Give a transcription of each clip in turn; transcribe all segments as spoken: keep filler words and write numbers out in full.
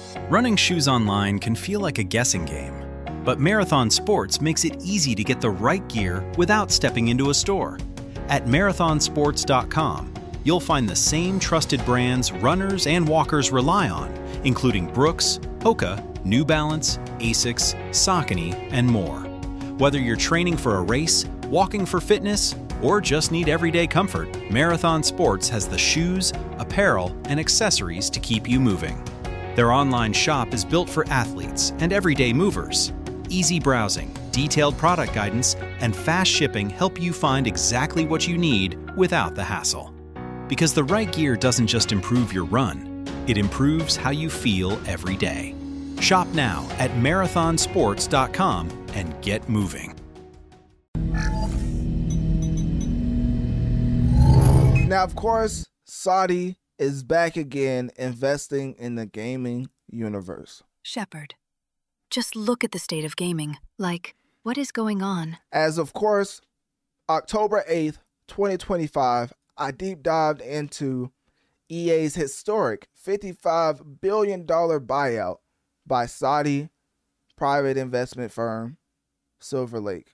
Running shoes online can feel like a guessing game, but Marathon Sports makes it easy to get the right gear without stepping into a store. At marathon sports dot com, you'll find the same trusted brands runners and walkers rely on, including Brooks, Hoka, New Balance, Asics, Saucony, and more. Whether you're training for a race, walking for fitness, or just need everyday comfort, Marathon Sports has the shoes, apparel, and accessories to keep you moving. Their online shop is built for athletes and everyday movers. Easy browsing, detailed product guidance, and fast shipping help you find exactly what you need without the hassle. Because the right gear doesn't just improve your run, it improves how you feel every day. Shop now at marathon sports dot com and get moving. Now, of course, Saudi is back again investing in the gaming universe. Shepard, just look at the state of gaming. Like, what is going on? As of course, October eighth, twenty twenty-five, I deep dived into E A's historic fifty-five billion dollars buyout by Saudi private investment firm Silver Lake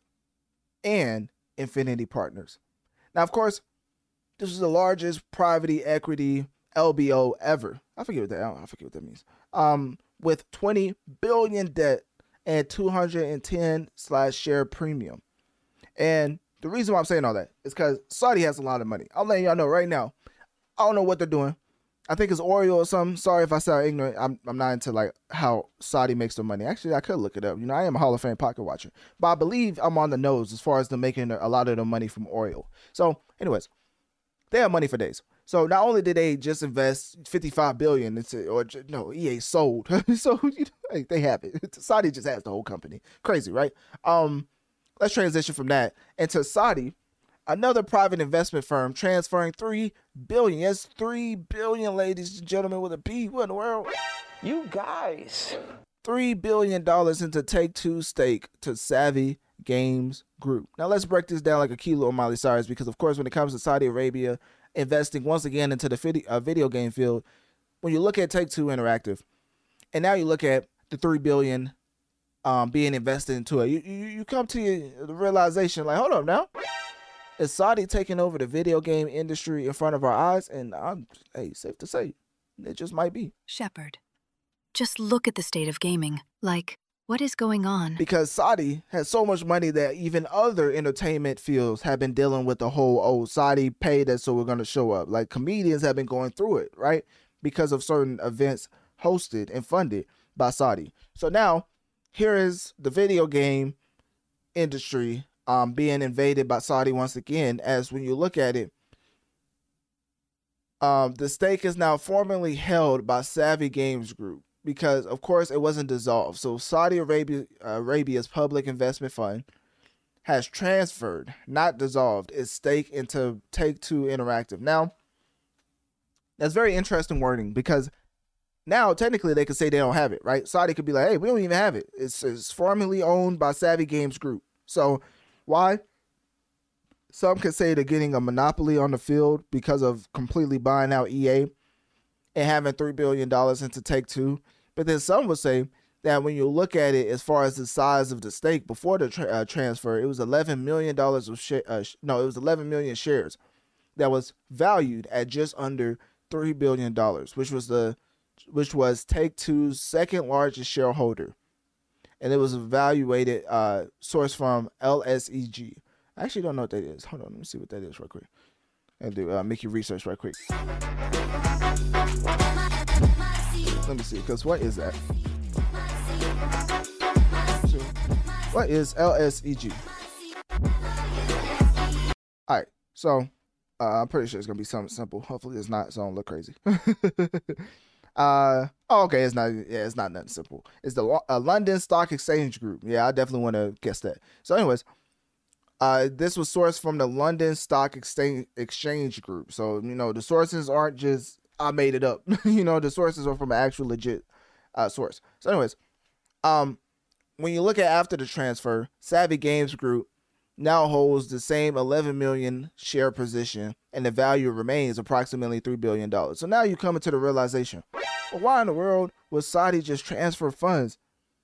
and Infinity Partners. Now, of course, this is the largest private equity L B O ever. I forget what that. I forget what that means. Um, with twenty billion debt and two hundred ten slash share premium. And the reason why I'm saying all that is because Saudi has a lot of money. I'm letting y'all know right now. I don't know what they're doing. I think it's Oreo or something. Sorry if I sound ignorant. I'm I'm not into like how Saudi makes their money. Actually, I could look it up. You know, I am a Hall of Fame pocket watcher, but I believe I'm on the nose as far as them making a lot of the money from Oreo. So, anyways, they have money for days. So not only did they just invest fifty-five billion dollars into, or no, E A sold. So you know, they have it. Saudi just has the whole company. Crazy, right? Um, let's transition from that into Saudi. Another private investment firm transferring three billion dollars. Yes, three billion dollars, ladies and gentlemen, with a B. What in the world? You guys. three billion dollars into Take-Two stake to Savvy Games Group. Now, let's break this down like a kilo of Miley Cyrus, because, of course, when it comes to Saudi Arabia investing once again into the video, uh, video game field, when you look at Take-Two Interactive, and now you look at the three billion dollars um, being invested into it, you, you, you come to your, the realization, like, hold up now. Is Saudi taking over the video game industry in front of our eyes? And I'm, hey, safe to say, it just might be. Shepard, just look at the state of gaming. Like, what is going on? Because Saudi has so much money that even other entertainment fields have been dealing with the whole, oh, Saudi paid us, so we're going to show up. Like, comedians have been going through it, right? Because of certain events hosted and funded by Saudi. So now, here is the video game industry Um, being invaded by Saudi once again, as when you look at it, um, the stake is now formally held by Savvy Games Group because, of course, it wasn't dissolved. So Saudi Arabia, uh, Arabia's public investment fund has transferred, not dissolved, its stake into Take-Two Interactive. Now, that's very interesting wording because now technically they could say they don't have it, right? Saudi could be like, hey, we don't even have it. It's, it's formally owned by Savvy Games Group. So why? Some could say they're getting a monopoly on the field because of completely buying out E A and having three billion dollars into Take-Two. But then some would say that when you look at it as far as the size of the stake before the tra- uh, transfer, it was eleven million dollars of sh- uh, sh- no, it was eleven million shares that was valued at just under three billion dollars, which was the which was Take-Two's second largest shareholder. And it was evaluated, uh, sourced from L S E G. I actually don't know what that is. Hold on, let me see what that is real quick. And do uh, make you research right quick. Let me see, because what is that? What is L S E G? All right, so uh, I'm pretty sure it's gonna be something simple. Hopefully, it's not, so I don't look crazy. Uh oh, okay, it's not. Yeah, it's not nothing simple. It's the uh, London Stock Exchange Group. Yeah, I definitely want to guess that. So, anyways, uh, this was sourced from the London Stock Exchange Exchange Group. So, you know, the sources aren't just I made it up. You know, the sources are from an actual legit uh, source. So, anyways, um, when you look at after the transfer, Savvy Games Group now holds the same eleven million share position, and the value remains approximately three billion dollars. So now you come into the realization, well, why in the world would Saudi just transfer funds?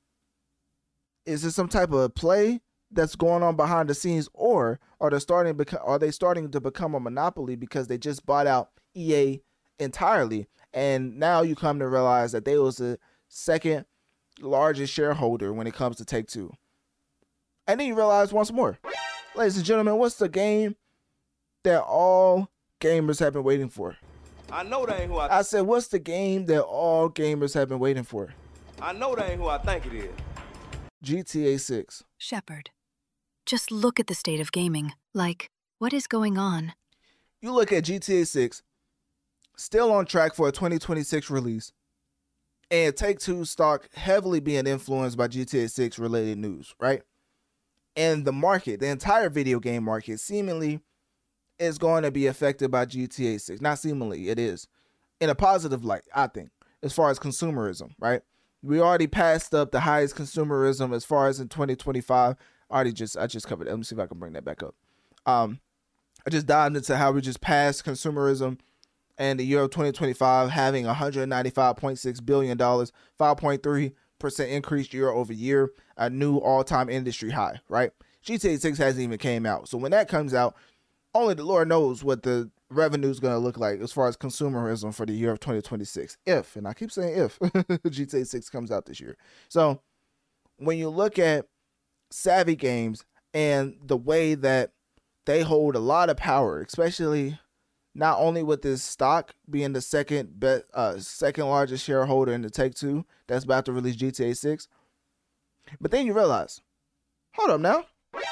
Is this some type of play that's going on behind the scenes, or are they starting beca- are they starting to become a monopoly because they just bought out E A entirely, and now you come to realize that they was the second largest shareholder when it comes to Take-Two. And then you realize once more, ladies and gentlemen, what's the game that all gamers have been waiting for? I know that ain't who I. I said, what's the game that all gamers have been waiting for? I know that ain't who I think it is. G T A six. Shepard, just look at the state of gaming. Like, what is going on? You look at G T A six, still on track for a twenty twenty-six release, and Take-Two stock heavily being influenced by G T A six related news, right? And the market, the entire video game market, seemingly is going to be affected by G T A six. Not seemingly, it is. In a positive light, I think, as far as consumerism, right? We already passed up the highest consumerism as far as in twenty twenty-five. I already just, I just covered it. Let me see if I can bring that back up. Um, I just dived into how we just passed consumerism and the year of twenty twenty-five having one hundred ninety-five point six billion dollars, five point three percent increase year over year, a new all-time industry high, right? G T A six hasn't even came out. So when that comes out, only the Lord knows what the revenue is going to look like as far as consumerism for the year of twenty twenty-six. If, and I keep saying if, G T A six comes out this year. So when you look at Savvy Games and the way that they hold a lot of power, especially not only with this stock being the second bet, uh, second largest shareholder in the Take-Two that's about to release G T A six. But then you realize, hold up now.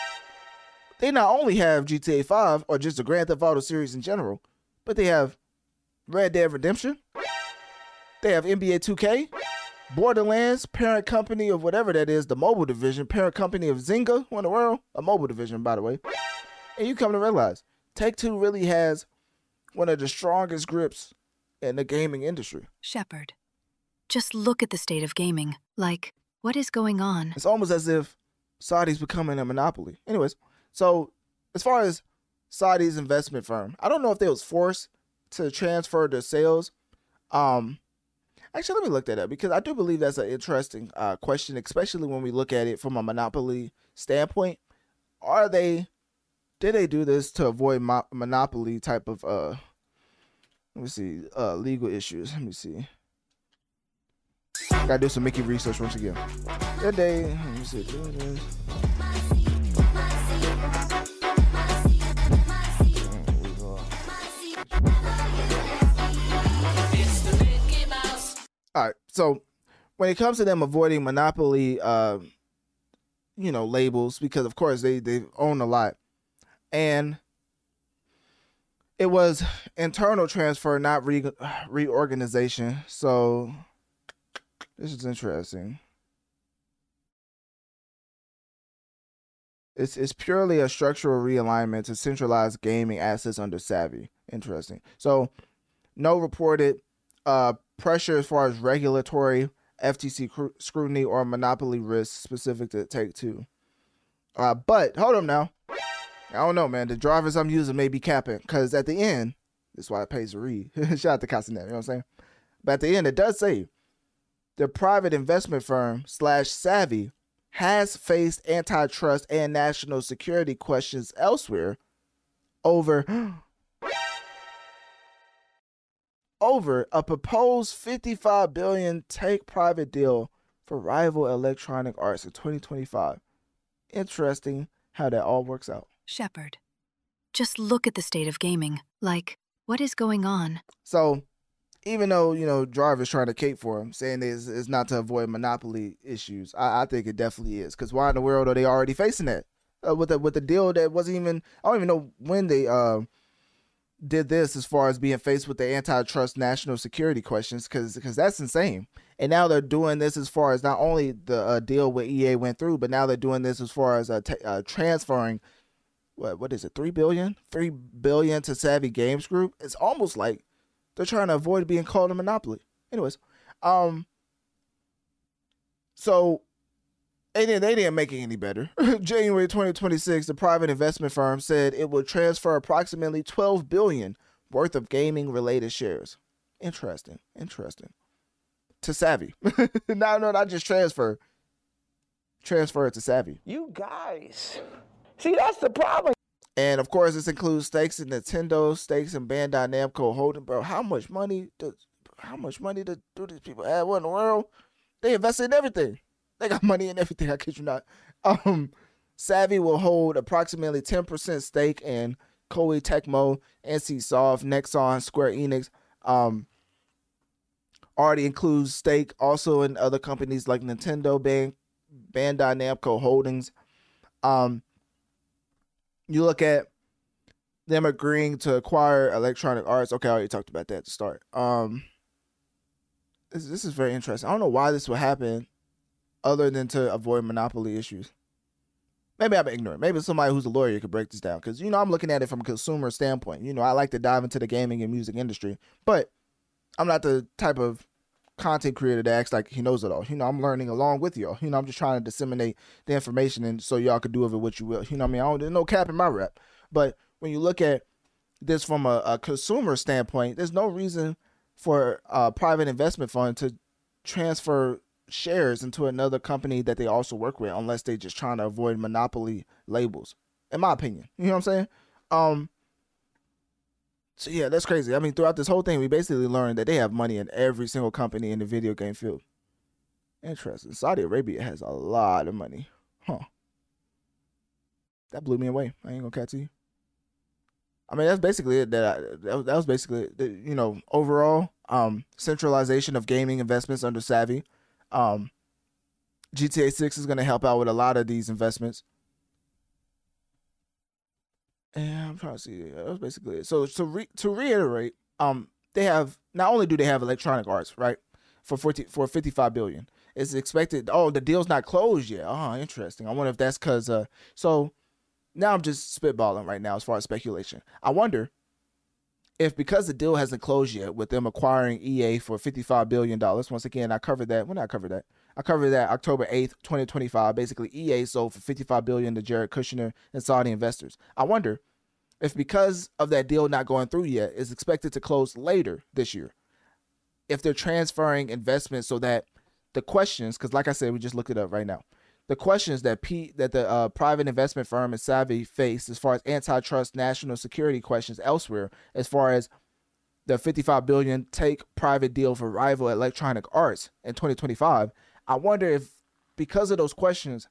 They not only have G T A five or just the Grand Theft Auto series in general, but they have Red Dead Redemption. They have N B A two K, Borderlands, parent company of whatever that is, the mobile division, parent company of Zynga, who in the world, a mobile division, by the way. And you come to realize, Take-Two really has one of the strongest grips in the gaming industry. Shepard, just look at the state of gaming. Like, what is going on? It's almost as if Saudi's becoming a monopoly. Anyways, so as far as Saudi's investment firm, I don't know if they was forced to transfer their sales. Um, actually, let me look that up because I do believe that's an interesting uh, question, especially when we look at it from a monopoly standpoint. Are they, did they do this to avoid mo- monopoly type of, uh, let me see, uh, legal issues? Let me see. Gotta do some Mickey research once again. Did they, let me see, do this. All right, so when it comes to them avoiding monopoly, uh, you know, labels, because of course they, they own a lot, and it was internal transfer, not re- reorganization. So this is interesting. It's it's purely a structural realignment to centralize gaming assets under Savvy. Interesting. So no reported uh, pressure as far as regulatory, F T C cr- scrutiny, or monopoly risks specific to Take-Two. Uh, but hold up now. I don't know, man. The drivers I'm using may be capping because at the end, this is why it pays to read. Shout out to Castanet, you know what I'm saying? But at the end, it does say the private investment firm slash Savvy has faced antitrust and national security questions elsewhere over over a proposed fifty-five billion dollars take-private deal for rival Electronic Arts in twenty twenty-five. Interesting how that all works out. Shepard, just look at the state of gaming. Like, what is going on? So, even though, you know, Driver's trying to cape for him, saying it's, it's not to avoid monopoly issues, I, I think it definitely is. Because why in the world are they already facing that? Uh, with, the, with the deal that wasn't even, I don't even know when they uh, did this as far as being faced with the antitrust national security questions, because because that's insane. And now they're doing this as far as not only the uh, deal with E A went through, but now they're doing this as far as uh, t- uh, transferring, what what is it, three billion dollars? three billion dollars to Savvy Games Group. It's almost like they're trying to avoid being called a monopoly. Anyways, um, so And then they didn't make it any better. January twenty twenty-six, the private investment firm said it would transfer approximately twelve billion dollars worth of gaming-related shares. Interesting. Interesting. To Savvy. no, no, not just transfer. Transfer it to Savvy. You guys. See, that's the problem. And, of course, this includes stakes in Nintendo, stakes in Bandai Namco Holding. Bro, how much money does, how much money do, do these people have? What in the world? They invested in everything. They got money in everything, I kid you not. Um, Savvy will hold approximately ten percent stake in Koei Tecmo, NCSoft, Nexon, Square Enix. Um, already includes stake also in other companies like Nintendo, Band, Bandai Namco Holdings. Um, you look at them agreeing to acquire Electronic Arts. Okay, I already talked about that at the start. Um, this, this is very interesting. I don't know why this would happen other than to avoid monopoly issues. Maybe I'm ignorant. Maybe somebody who's a lawyer could break this down. Because, you know, I'm looking at it from a consumer standpoint. You know, I like to dive into the gaming and music industry. But I'm not the type of content creator that acts like he knows it all. You know, I'm learning along with y'all. You know, I'm just trying to disseminate the information and so y'all could do with it what you will. You know what I mean? I don't, there's no cap in my rep. But when you look at this from a, a consumer standpoint, there's no reason for a private investment fund to transfer shares into another company that they also work with unless they just trying to avoid monopoly labels, in my opinion. You know what I'm saying? Um, so yeah, that's crazy. I mean, throughout this whole thing, we basically learned that they have money in every single company in the video game field. Interesting. Saudi Arabia has a lot of money. Huh. That blew me away. I ain't gonna catch you. I mean, that's basically it. That, I, that, was, that was basically, it. You know, overall, um, centralization of gaming investments under Savvy. Um, G T A six is going to help out with a lot of these investments. And I'm trying to see. That was basically it. So to re- to reiterate, um, they have not only do they have Electronic Arts, right, for forty for fifty-five billion dollars. It's expected. Oh, the deal's not closed yet. Oh, interesting. I wonder if that's because. Uh, so now I'm just spitballing right now as far as speculation. I wonder if because the deal hasn't closed yet with them acquiring E A for fifty-five billion dollars, once again, I covered that. When did I cover that? I covered that October eighth, twenty twenty-five. Basically, E A sold for fifty-five billion dollars to Jared Kushner and Saudi investors. I wonder if because of that deal not going through yet, it's expected to close later this year, if they're transferring investments so that the questions, because like I said, we just looked it up right now, the questions that P, that the uh, private investment firm and Savvy face as far as antitrust, national security questions elsewhere, as far as the fifty-five billion dollars take private deal for rival Electronic Arts in twenty twenty-five, I wonder if because of those questions,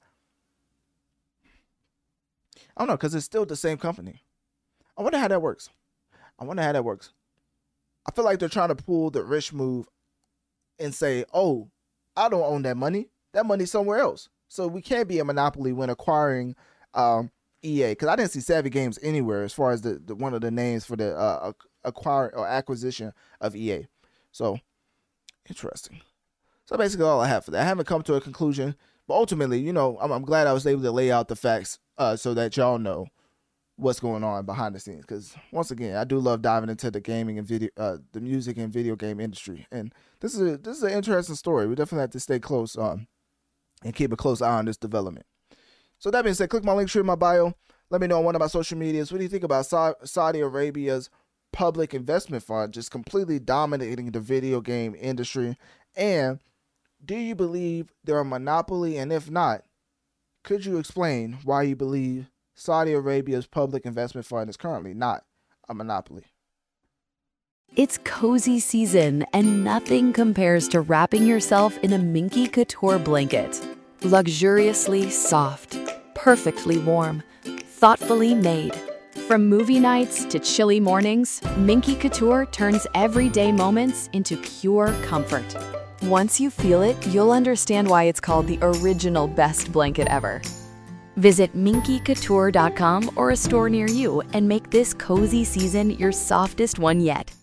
I don't know, because it's still the same company. I wonder how that works. I wonder how that works. I feel like they're trying to pull the rich move and say, oh, I don't own that money. That money's somewhere else. So we can't be a monopoly when acquiring um, E A, because I didn't see Savvy Games anywhere as far as the, the one of the names for the uh, acquire or acquisition of E A. So interesting. So basically all I have for that. I haven't come to a conclusion, but ultimately, you know, I'm, I'm glad I was able to lay out the facts uh, so that y'all know what's going on behind the scenes. Because once again, I do love diving into the gaming and video, uh, the music and video game industry, and this is a, this is an interesting story. We definitely have to stay close um, and keep a close eye on this development. So that being said, click my link tree in my bio. Let me know on one of my social medias. What do you think about Sa- Saudi Arabia's public investment fund just completely dominating the video game industry? And do you believe they're a monopoly? And if not, could you explain why you believe Saudi Arabia's public investment fund is currently not a monopoly? It's cozy season, and nothing compares to wrapping yourself in a Minky Couture blanket. Luxuriously soft, perfectly warm, thoughtfully made. From movie nights to chilly mornings, Minky Couture turns everyday moments into pure comfort. Once you feel it, you'll understand why it's called the original best blanket ever. Visit minky couture dot com or a store near you and make this cozy season your softest one yet.